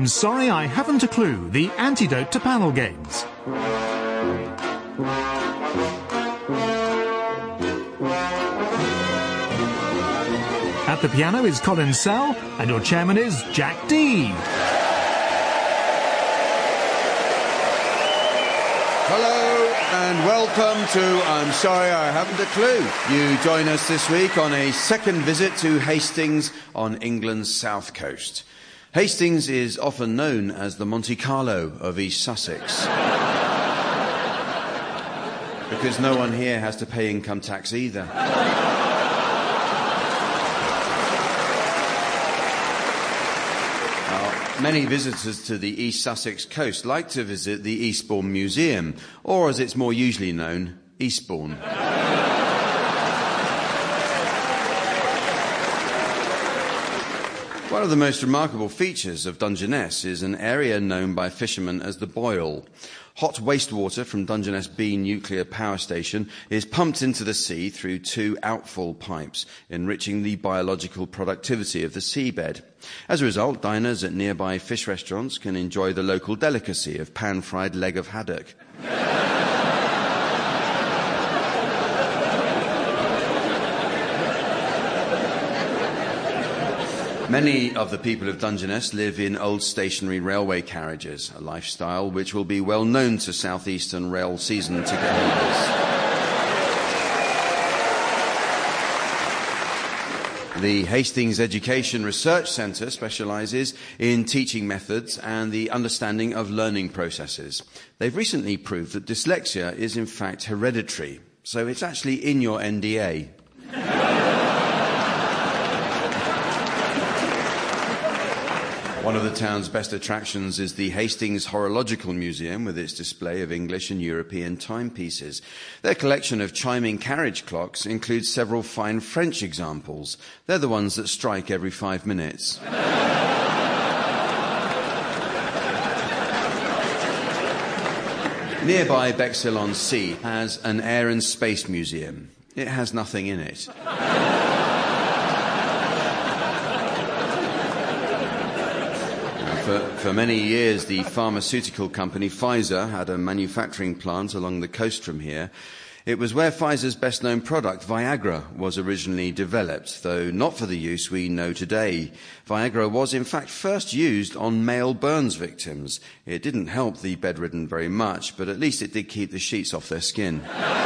I'm sorry I haven't a clue, the antidote to panel games. At the piano is Colin Sell, and your chairman is Jack Dee. Hello and welcome to I'm Sorry I Haven't a Clue. You join us this week on a second visit to Hastings on England's south coast. Hastings is often known as the Monte Carlo of East Sussex. Because no one here has to pay income tax either. Many visitors to the East Sussex coast like to visit the Eastbourne Museum, or as it's more usually known, Eastbourne. One of the most remarkable features of Dungeness is an area known by fishermen as the Boil. Hot wastewater from Dungeness B nuclear power station is pumped into the sea through two outfall pipes, enriching the biological productivity of the seabed. As a result, diners at nearby fish restaurants can enjoy the local delicacy of pan-fried leg of haddock. Many of the people of Dungeness live in old stationary railway carriages, a lifestyle which will be well known to South Eastern rail season ticket holders. The Hastings Education Research Centre specialises in teaching methods and the understanding of learning processes. They've recently proved that dyslexia is in fact hereditary, so it's actually in your NDA. One of the town's best attractions is the Hastings Horological Museum with its display of English and European timepieces. Their collection of chiming carriage clocks includes several fine French examples. They're the ones that strike every 5 minutes. Nearby Bexhill-on-Sea has an Air and Space Museum. It has nothing in it. For many years, the pharmaceutical company Pfizer had a manufacturing plant along the coast from here. It was where Pfizer's best-known product, Viagra, was originally developed, though not for the use we know today. Viagra was, in fact, first used on male burns victims. It didn't help the bedridden very much, but at least it did keep the sheets off their skin.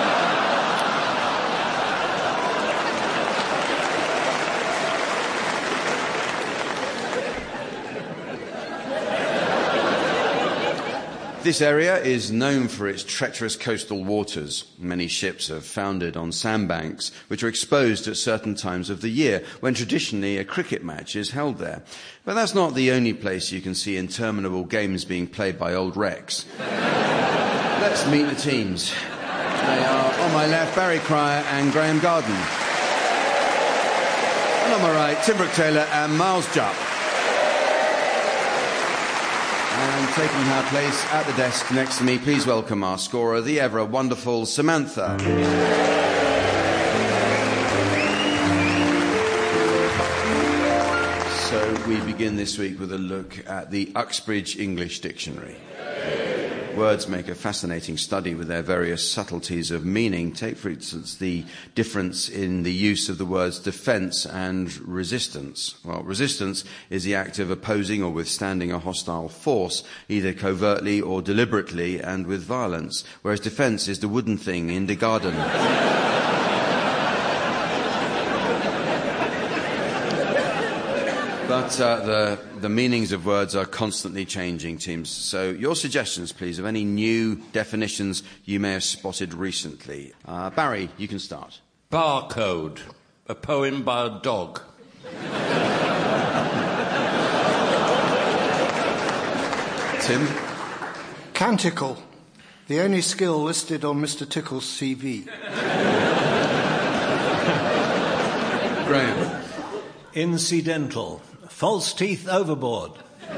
This area is known for its treacherous coastal waters. Many ships have foundered on sandbanks, which are exposed at certain times of the year, when traditionally a cricket match is held there. But that's not the only place you can see interminable games being played by old wrecks. Let's meet the teams. They are, on my left, Barry Cryer and Graham Garden. And on my right, Tim Brooke-Taylor and Miles Jupp. And taking her place at the desk next to me, please welcome our scorer, the ever-wonderful Samantha. So we begin this week with a look at the Uxbridge English Dictionary. Words make a fascinating study with their various subtleties of meaning. Take, for instance, the difference in the use of the words defence and resistance. Well, resistance is the act of opposing or withstanding a hostile force, either covertly or deliberately and with violence, whereas defence is the wooden thing in the garden. But the meanings of words are constantly changing, teams. So your suggestions, please, of any new definitions you may have spotted recently. Barry, you can start. Barcode, a poem by a dog. Tim? Canticle, the only skill listed on Mr. Tickle's CV. Graham? Incidental. False teeth overboard.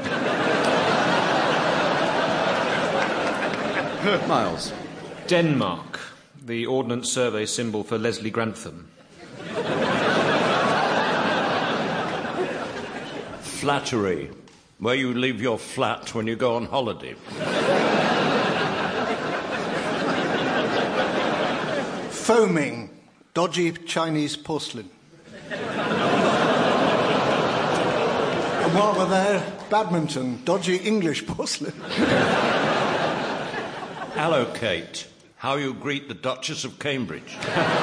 Miles? Denmark, the Ordnance Survey symbol for Leslie Grantham. Flattery, Where you leave your flat when you go on holiday. Foaming. Dodgy Chinese porcelain. And while we're there, badminton. Dodgy English porcelain. Allocate. How you greet the Duchess of Cambridge.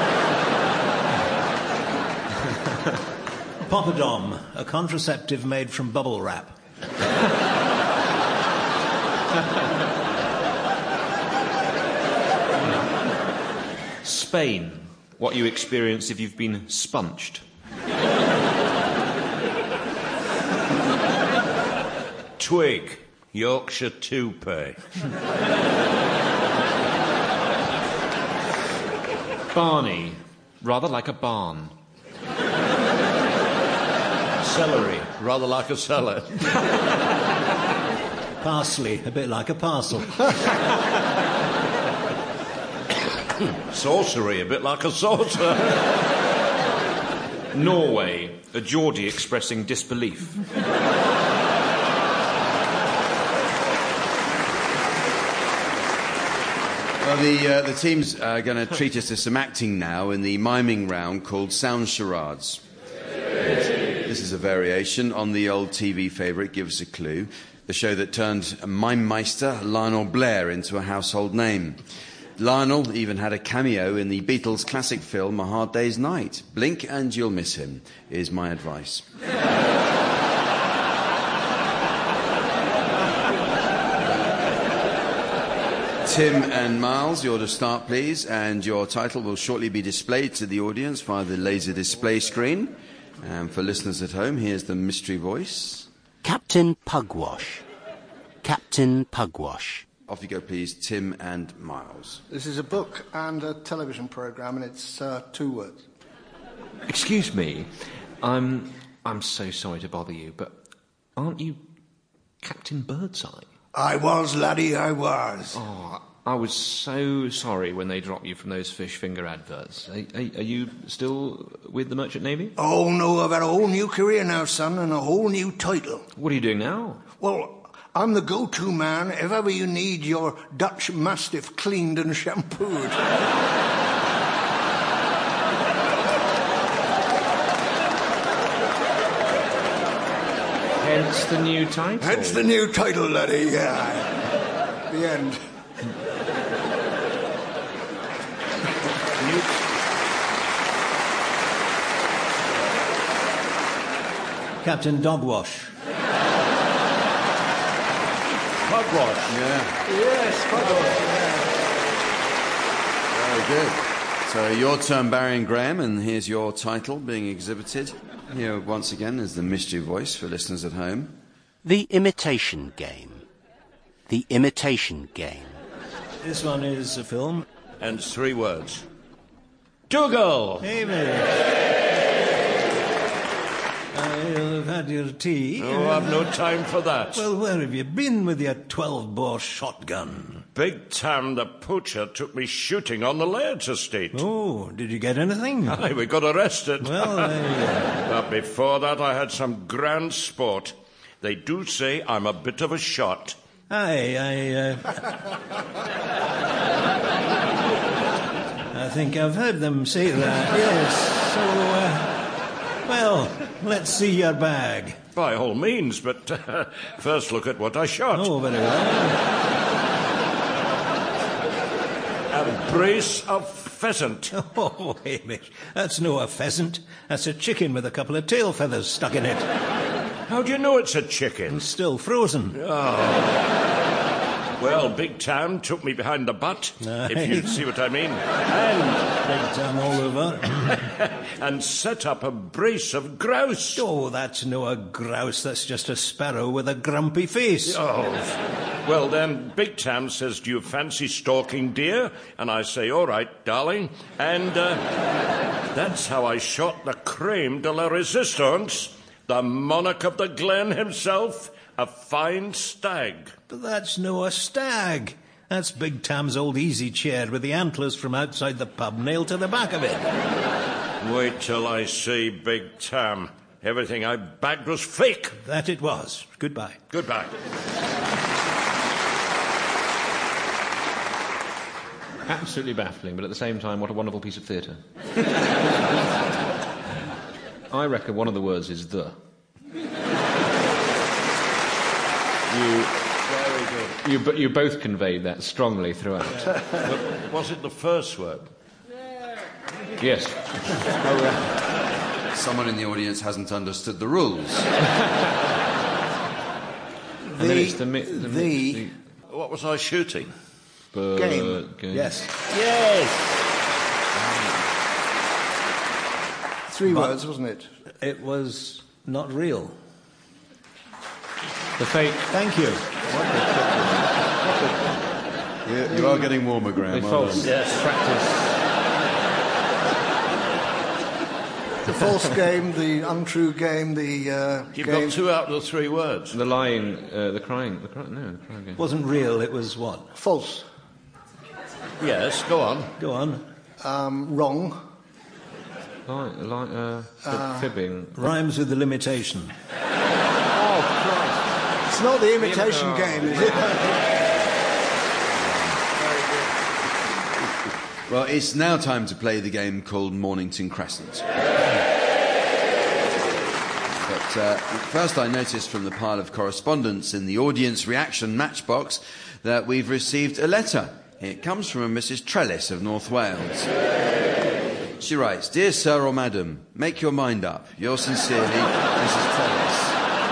Poppadom, a contraceptive made from bubble wrap. Spain. What you experience if you've been sponged. Twig. Yorkshire toupee. Barney. Rather like a barn. Celery. Rather like a cellar. Parsley, a bit like a parcel. Sorcery. A bit like a saucer. Norway. A Geordie expressing disbelief. Well, the team's going to treat us to some acting now in the miming round called Sound Charades. This is a variation on the old TV favourite Give Us a Clue, the show that turned mime meister Lionel Blair into a household name. Lionel even had a cameo in the Beatles' classic film A Hard Day's Night. Blink and you'll miss him, is my advice. Tim and Miles, you're to start, please, and your title will shortly be displayed to the audience via the laser display screen. And for listeners at home, here's the mystery voice. Captain Pugwash. Captain Pugwash. Off you go, please, Tim and Miles. This is a book and a television programme, and it's 2 words. Excuse me. I'm so sorry to bother you, but aren't you Captain Birdseye? I was, laddie, I was. Oh, I was so sorry when they dropped you from those fish finger adverts. Are you still with the Merchant Navy? Oh, no, I've had a whole new career now, son, and a whole new title. What are you doing now? Well, I'm the go-to man if ever you need your Dutch Mastiff cleaned and shampooed. Hence the new title. Hence the new title, laddie, yeah. The end. Captain Dogwash. Pugwash. Yeah. Yes, Very good. So your turn, Barry and Graham, and here's your title being exhibited. Here once again is the mystery voice for listeners at home. The Imitation Game. The Imitation Game. This one is a film. And 3 words. Dougal! Hey, mate. I've had your tea. Oh, I've no time for that. Well, where have you been with your 12-bore shotgun? Big Tam the poacher took me shooting on the Laird's estate. Oh, did you get anything? Aye, we got arrested. Well, But before that, I had some grand sport. They do say I'm a bit of a shot. I think I've heard them say that, yes. So, well, let's see your bag. By all means, but first look at what I shot. Oh, very well. A brace of pheasant. Oh, Hamish, that's no a pheasant. That's a chicken with a couple of tail feathers stuck in it. How do you know it's a chicken? It's still frozen. Well, Big Tam took me behind the butt, Aye. if you see what I mean, Big Tam all over. and set up a brace of grouse. Oh, that's no a grouse. That's just a sparrow with a grumpy face. Oh, well then, Big Tam says, do you fancy stalking deer? And I say, all right, darling. And that's how I shot the creme de la resistance, the monarch of the glen himself, a fine stag. But that's no a stag. That's Big Tam's old easy chair with the antlers from outside the pub nailed to the back of it. Wait till I see Big Tam. Everything I bagged was fake. That it was. Goodbye. Goodbye. Absolutely baffling, but at the same time, what a wonderful piece of theatre. I reckon one of the words is the. You both conveyed that strongly throughout. But was it the first word? Yes. Someone in the audience hasn't understood the rules. And then it's the What was I shooting? Game. Yes. Yes! 3 words, wasn't it? It was not real. The fake. Thank you. You are getting warmer, Graham. The false practice. The false game, the untrue game, the You've game... got 2 out of the 3 words. The lying, the crying game. Wasn't real, it was what? False. Yes, go on. Go on. Wrong. Fibbing. Rhymes with the limitation. It's not the imitation game, is it? Well, it's now time to play the game called Mornington Crescent. But first I noticed from the pile of correspondence in the audience reaction matchbox that we've received a letter. It comes from a Mrs. Trellis of North Wales. She writes, "Dear Sir or Madam, make your mind up. Yours sincerely, Mrs. Trellis."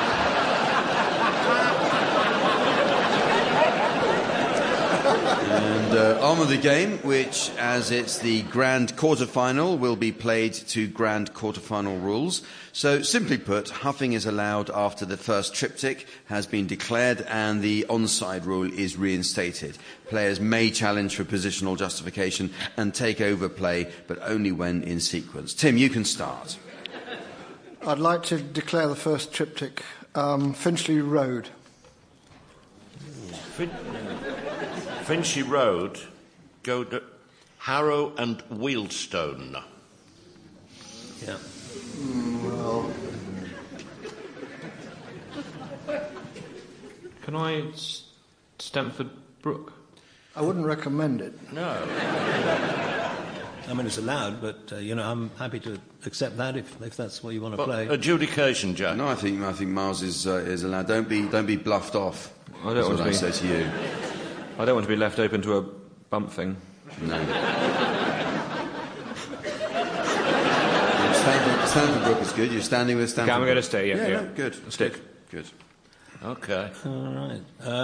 And on with the game, which, as it's the grand quarter-final, will be played to grand quarter-final rules. So, simply put, huffing is allowed after the first triptych has been declared and the onside rule is reinstated. Players may challenge for positional justification and take over play, but only when in sequence. Tim, you can start. I'd like to declare the first triptych, Finchley Road. Finchley Road, go to Harrow and Wealdstone. Yeah. Well, Can I Stamford Brook? I wouldn't recommend it. No. I mean, it's allowed, but, I'm happy to accept that if that's what you want to play. Adjudication, Jack. No, I think Miles is allowed. Don't be bluffed off. I don't want to be. That's what I say to you. I don't want to be left open to a bump thing. No. Stamford Brook is good. You're standing with Stamford Okay, I'm Brook. going to stay, yeah. No, good. Stick. Good. Okay. All right.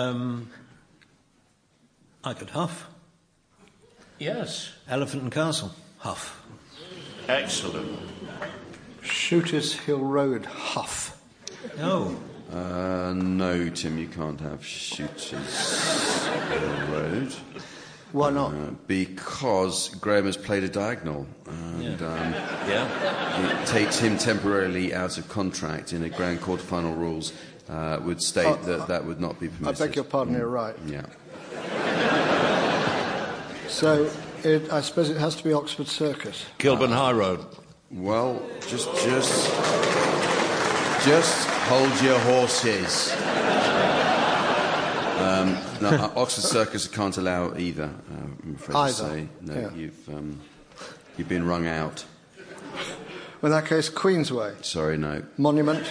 I could huff. Yes. Elephant and Castle. Huff. Excellent. Shooters Hill Road, Huff. Oh. No, Tim, you can't have Shooters Hill Road. Why not? Because Graham has played a diagonal, and Yeah. it takes him temporarily out of contract in a grand quarter-final rules. Would state that would not be I permitted. beg your pardon, you're right. Yeah. So, I suppose it has to be Oxford Circus. Kilburn High Road. Well, just hold your horses. No, Oxford Circus can't allow either. I'm afraid Either? to say. No, Yeah. you've been wrung out. In that case, Queensway. Sorry, no. Monument.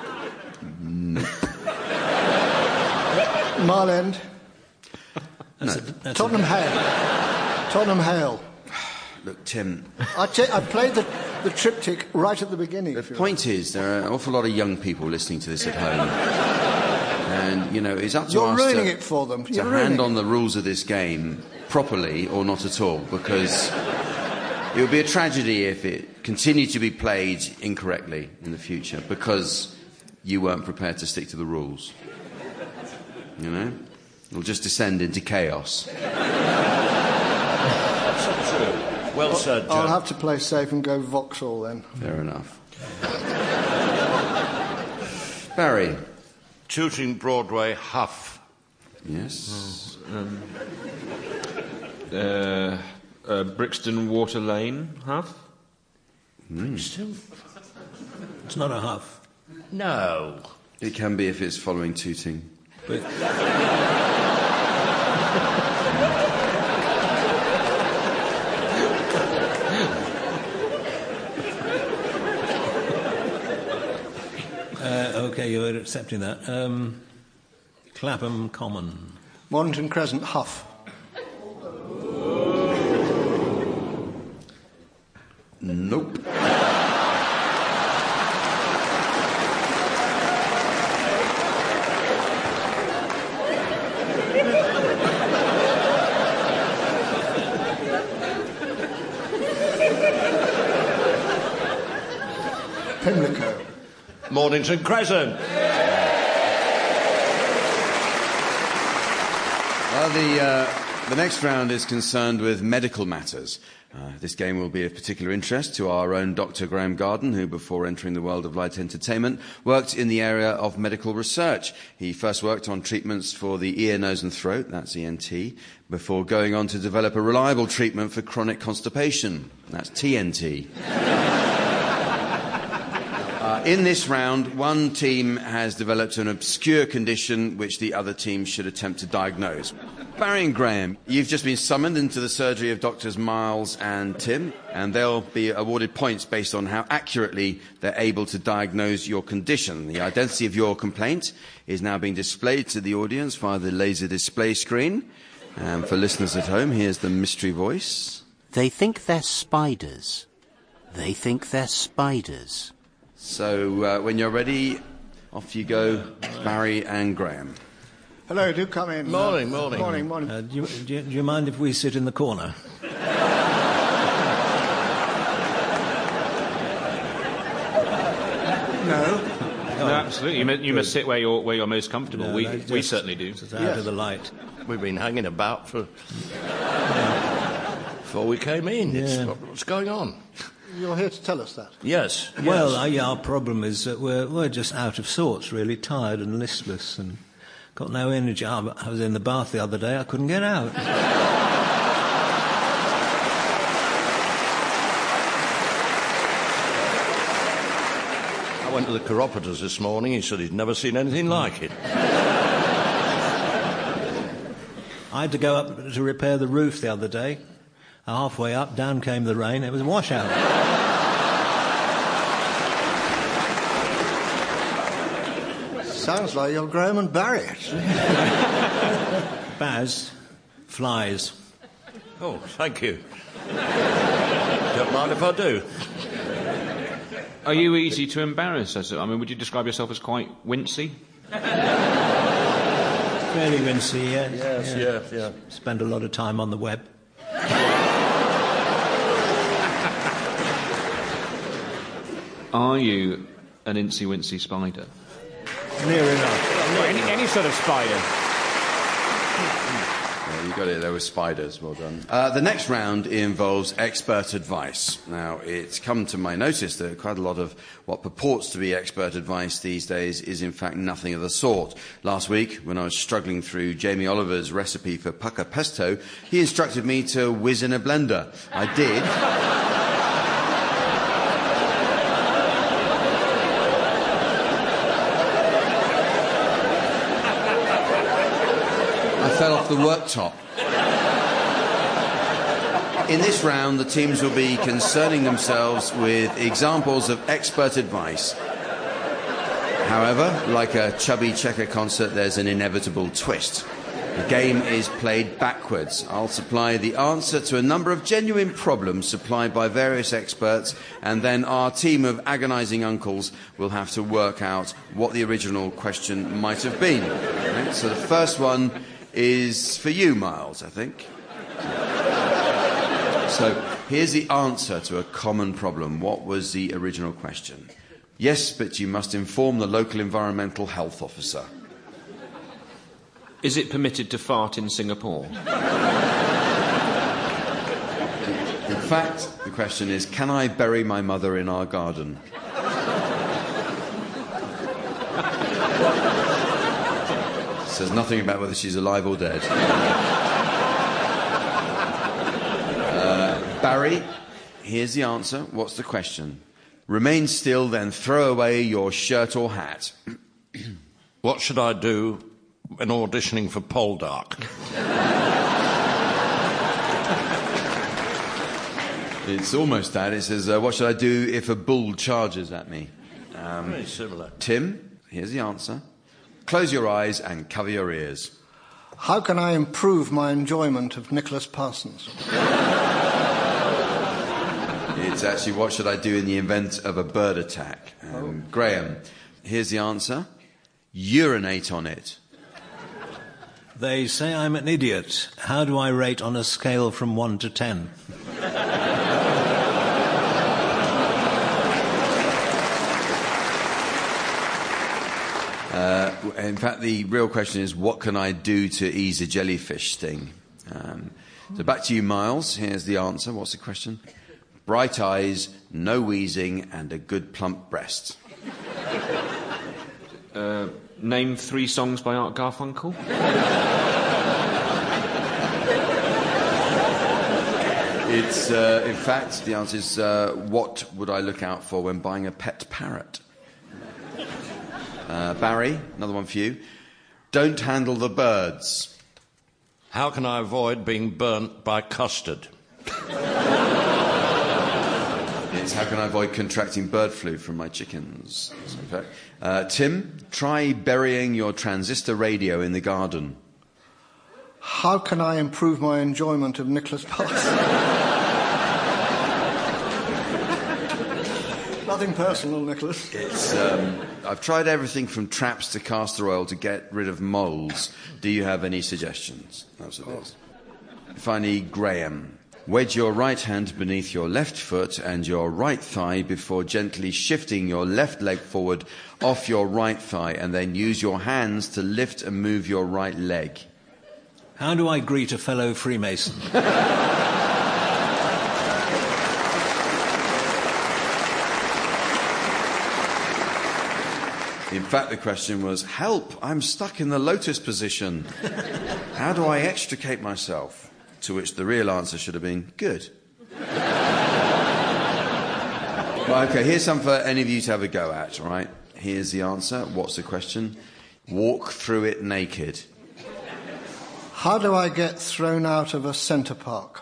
Mile End. Tottenham Hale. Tottenham Hale. Look, Tim. I played the triptych right at the beginning. The point is, there are an awful lot of young people listening to this at home. And, it's up to You're us ruining it for them. to hand on the rules of this game properly or not at all, because it would be a tragedy if it continued to be played incorrectly in the future because you weren't prepared to stick to the rules. It'll just descend into chaos. Well said, Jack. I'll have to play safe and go Vauxhall then. Fair enough. Barry. Tooting Broadway, Huff. Yes. Brixton Water Lane, Huff. Brixton? It's not a huff. No. It can be if it's following tooting. But... OK, you're accepting that. Clapham Common. Mornington Crescent, huff. Nope. Pimlico. Mornington Crescent. Well, the next round is concerned with medical matters. This game will be of particular interest to our own Dr. Graham Garden, who, before entering the world of light entertainment, worked in the area of medical research. He first worked on treatments for the ear, nose and throat, that's ENT, before going on to develop a reliable treatment for chronic constipation, that's TNT. In this round, one team has developed an obscure condition which the other team should attempt to diagnose. Barry and Graham, you've just been summoned into the surgery of Doctors Miles and Tim, and they'll be awarded points based on how accurately they're able to diagnose your condition. The identity of your complaint is now being displayed to the audience via the laser display screen. And for listeners at home, here's the mystery voice. They think they're spiders. They think they're spiders. So when you're ready, off you go, Barry and Graham. Hello, do come in. Morning. Do you mind if we sit in the corner? No. No, absolutely. You must sit where you're most comfortable. No, we certainly do. It's out of the light. We've been hanging about before we came in. Yeah. What's going on? You're here to tell us that. Yes. Well, our problem is that we're just out of sorts, really, tired and listless and got no energy. I was in the bath the other day, I couldn't get out. I went to the chiropodist this morning. He said he'd never seen anything like it. I had to go up to repair the roof the other day. Halfway up, down came the rain. It was a washout. Sounds like you're Graham and Barry, actually. Baz, flies. Oh, thank you. Don't mind if I do. Are you easy to embarrass? I mean, would you describe yourself as quite wincy? Fairly wincy, yes. Yes, yeah. Spend a lot of time on the web. Are you an incy-wincy spider? Near enough. Any sort of spider. Yeah, you got it. There were spiders. Well done. The next round involves expert advice. Now, it's come to my notice that quite a lot of what purports to be expert advice these days is in fact nothing of the sort. Last week, when I was struggling through Jamie Oliver's recipe for pucker pesto, he instructed me to whiz in a blender. I did. Fell off the worktop. In this round, the teams will be concerning themselves with examples of expert advice. However, like a chubby checker concert, there's an inevitable twist. The game is played backwards. I'll supply the answer to a number of genuine problems supplied by various experts, and then our team of agonising uncles will have to work out what the original question might have been. Right? So the first one is for you, Miles, I think. So here's the answer to a common problem. What was the original question? Yes, but you must inform the local environmental health officer. Is it permitted to fart in Singapore? In fact, the question is, can I bury my mother in our garden? Says nothing about whether she's alive or dead. Barry, here's the answer. What's the question? Remain still, then throw away your shirt or hat. What should I do when auditioning for Poldark? It's almost that. It says, what should I do if a bull charges at me? Very similar. Tim, here's the answer. Close your eyes and cover your ears. How can I improve my enjoyment of Nicholas Parsons? It's actually, what should I do in the event of a bird attack? Graham, here's the answer. Urinate on it. They say I'm an idiot. How do I rate on a scale from 1 to 10? In fact, the real question is, what can I do to ease a jellyfish sting? So back to you, Miles. Here's the answer. What's the question? Bright eyes, no wheezing, and a good plump breast. Name 3 songs by Art Garfunkel. It's, in fact, the answer is, what would I look out for when buying a pet parrot? Barry, another one for you. Don't handle the birds. How can I avoid being burnt by custard? It's how can I avoid contracting bird flu from my chickens? So, Tim, try burying your transistor radio in the garden. How can I improve my enjoyment of Nicholas Parsons? Nothing personal, Nicholas. It's, I've tried everything from traps to castor oil to get rid of moles. Do you have any suggestions? That's what it is. Finally, Graham. Wedge your right hand beneath your left foot and your right thigh before gently shifting your left leg forward off your right thigh, and then use your hands to lift and move your right leg. How do I greet a fellow Freemason? In fact, the question was, help, I'm stuck in the lotus position. How do I extricate myself? To which the real answer should have been, good. Right, okay, here's some for any of you to have a go at, all right? Here's the answer. What's the question? Walk through it naked. How do I get thrown out of a centre park?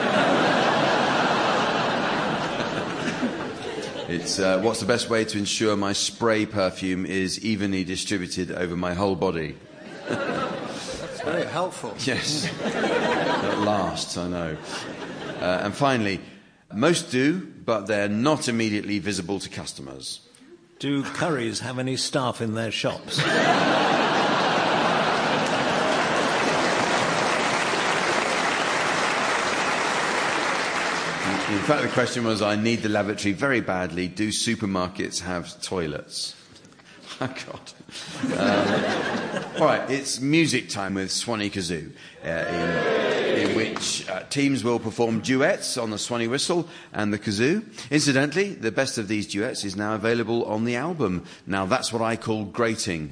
It's what's the best way to ensure my spray perfume is evenly distributed over my whole body? That's very helpful. Yes. At last, I know. And finally, most do, but they're not immediately visible to customers. Do Currys have any staff in their shops? In fact, the question was, I need the lavatory very badly. Do supermarkets have toilets? Oh, God. All right, it's music time with Swanee Kazoo, in which teams will perform duets on the Swanee whistle and the kazoo. Incidentally, the best of these duets is now available on the album. Now, that's what I call grating.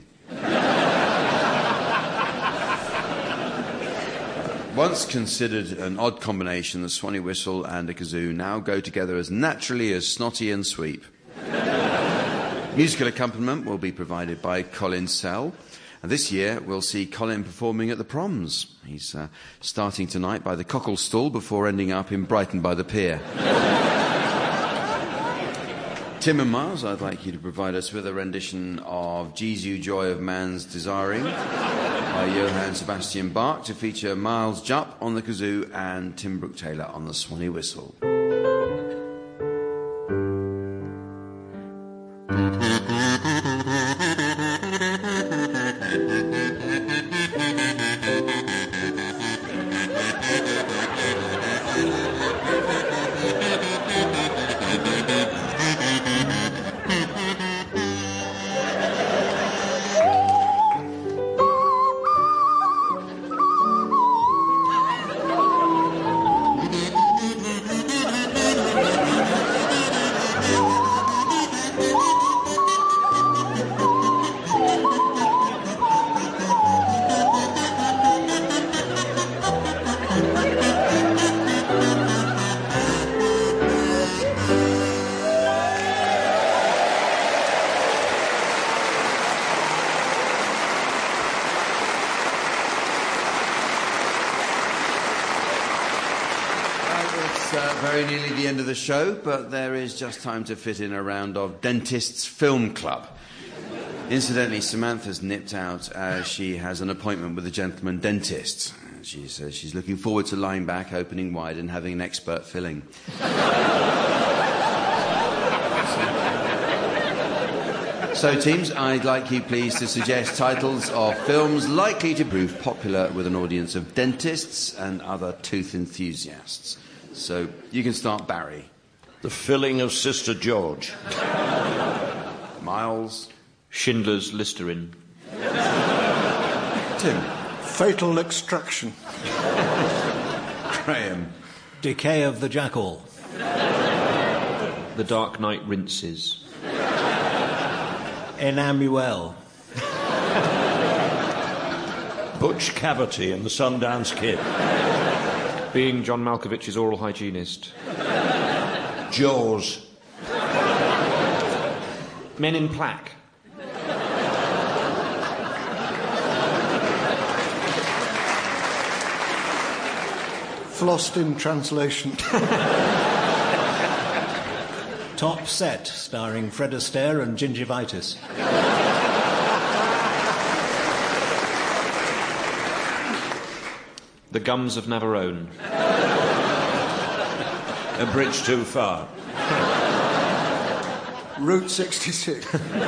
Once considered an odd combination, the Swanee whistle and a kazoo now go together as naturally as snotty and sweep. Musical accompaniment will be provided by Colin Sell. And this year, we'll see Colin performing at the Proms. He's starting tonight by the Cockle Stall before ending up in Brighton by the Pier. Tim and Miles, I'd like you to provide us with a rendition of Jesu Joy of Man's Desiring by Johann Sebastian Bach, to feature Miles Jupp on the kazoo and Tim Brooke-Taylor on the Swanee whistle. very nearly the end of the show, but there is just time to fit in a round of Dentists Film Club. Incidentally, Samantha's nipped out as she has an appointment with a gentleman dentist. She says she's looking forward to lying back, opening wide, and having an expert filling. So, teams, I'd like you please to suggest titles of films likely to prove popular with an audience of dentists and other tooth enthusiasts. So, you can start, Barry. The Filling of Sister George. Miles. Schindler's Listerine. Tim. Fatal Extraction. Graham. Decay of the Jackal. The Dark Knight Rinses. Enamuel. Butch Cavity and the Sundance Kid. Being John Malkovich's oral hygienist. Jaws. Men in Plaque. Lost in Translation. Top Set, starring Fred Astaire and Gingivitis. The Gums of Navarone. A Bridge Too Far. Route 66.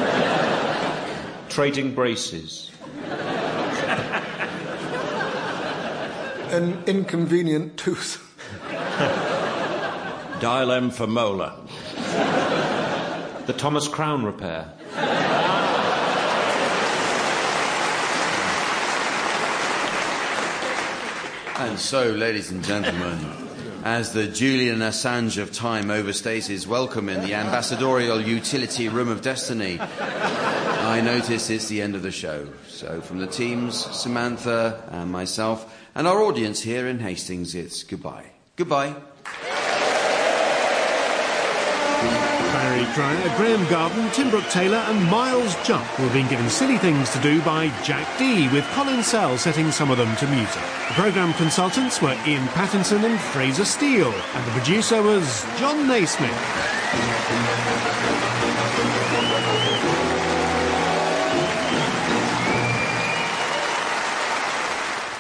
Trading Braces. An Inconvenient Tooth. Dial M for Molar. The Thomas Crown Repair. And so, ladies and gentlemen, as the Julian Assange of time overstays his welcome in the ambassadorial utility room of destiny, I notice it's the end of the show. So from the teams, Samantha and myself, and our audience here in Hastings, it's goodbye. Goodbye. Barry Cryer, Graham Garden, Tim Brooke-Taylor and Miles Jupp were being given silly things to do by Jack Dee, with Colin Sell setting some of them to music. The programme consultants were Ian Pattinson and Fraser Steele, and the producer was John Naismith.